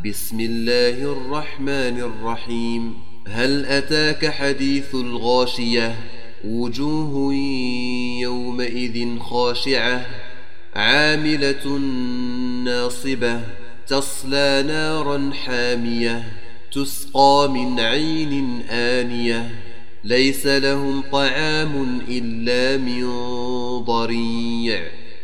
بسم الله الرحمن الرحيم. هل أتاك حديث الغاشية؟ وجوه يومئذ خاشعة عاملة ناصبة تصلى نارا حامية تسقى من عين آنية ليس لهم طعام إلا من ضريع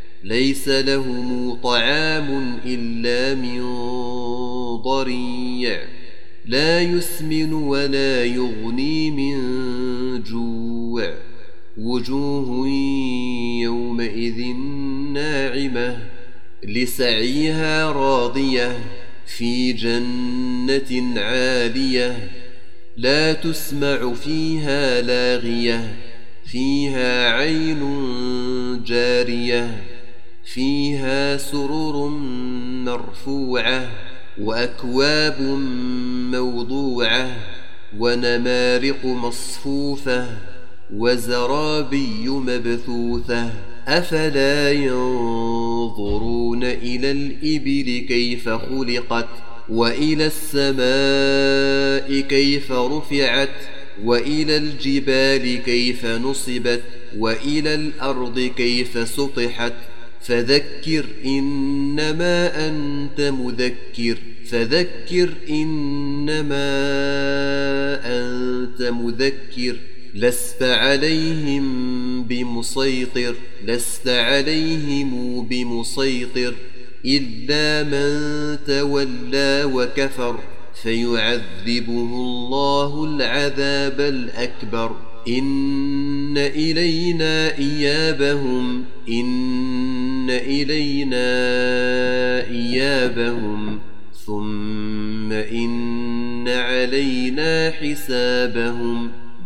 لا يسمن ولا يغني من جوع. وجوه يومئذ ناعمة لسعيها راضية في جنة عالية لا تسمع فيها لاغية فيها عين جارية فيها سرر مرفوعة وأكواب موضوعة ونمارق مصفوفة وزرابي مبثوثة. أفلا ينظرون إلى الإبل كيف خلقت وإلى السماء كيف رفعت وإلى الجبال كيف نصبت وإلى الأرض كيف سطحت. فذكر إنما أنت مذكر لست عليهم بمسيطر إلا من تولى وكفر فيعذبه الله العذاب الأكبر. إن إلينا إيابهم ثم إن علينا حسابهم.